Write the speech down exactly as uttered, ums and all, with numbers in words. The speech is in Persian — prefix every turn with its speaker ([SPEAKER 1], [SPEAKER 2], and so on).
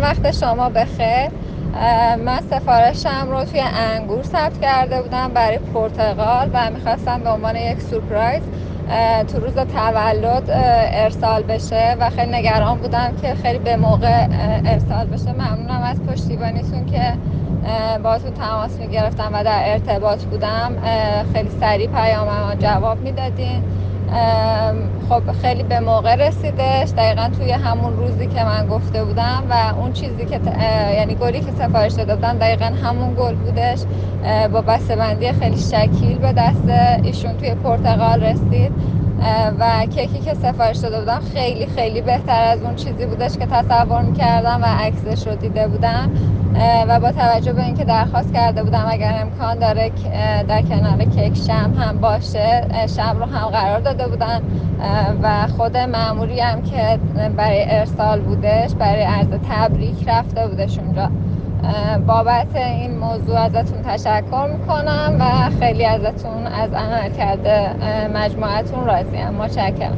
[SPEAKER 1] وقت شما بخیر. من سفارشم رو توی انگور ثبت کرده بودم برای پرتقال و میخواستم به عنوان یک سورپرایز تو روز تولد ارسال بشه و خیلی نگران بودم که خیلی به موقع ارسال بشه. ممنونم از پشتیبانیتون که باهاتون تماس میگرفتم و در ارتباط بودم. خیلی سریع پیامم جواب میدادین. خب خیلی به موقع رسیدش، دقیقا توی همون روزی که من گفته بودم و اون چیزی که ت... یعنی گلی که سفارش داده بودم دقیقا همون گل بودش. با بسته‌بندی خیلی شکیل به دست ایشون توی پرتقال رسید و کیکی که سفارش داده بودم خیلی خیلی بهتر از اون چیزی بودش که تصور میکردم و عکسش رو دیده بودم و با توجه به اینکه درخواست کرده بودم اگر امکان داره در کنار کیک شمع هم باشه، شمع رو هم قرار داده بودن و خود مأموری هم که برای ارسال بودش برای عرض تبریک رفته بودش اونجا. بابت این موضوع ازتون تشکر میکنم و خیلی ازتون از عملکرد مجموعتون راضیم. متشکرم.